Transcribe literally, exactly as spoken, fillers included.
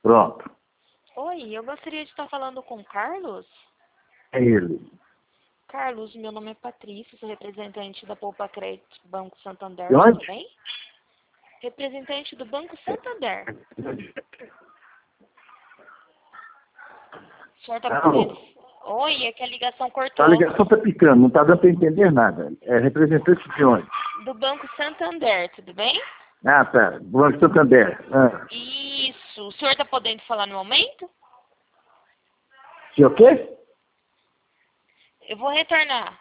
Pronto. Oi, eu gostaria de estar falando com o Carlos. É ele. Carlos, meu nome é Patrícia, sou representante da Poupa Crédito Banco Santander, De onde? tudo bem? Representante do Banco Santander. O senhor está podendo... Alô? Oi, é que a ligação A cortou. ligação está picando, não está dando para entender nada. É representante de onde? Do Banco Santander, tudo bem? Ah, tá. Banco Santander. Ah. Isso. O senhor está podendo falar no momento? Se o quê? Eu vou retornar.